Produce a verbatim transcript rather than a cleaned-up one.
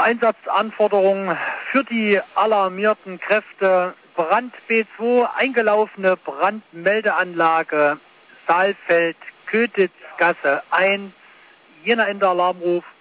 Einsatzanforderungen für die alarmierten Kräfte. Brand B zwei, eingelaufene Brandmeldeanlage Saalfeld, Kötitzgasse eins. Jener in der Alarmruf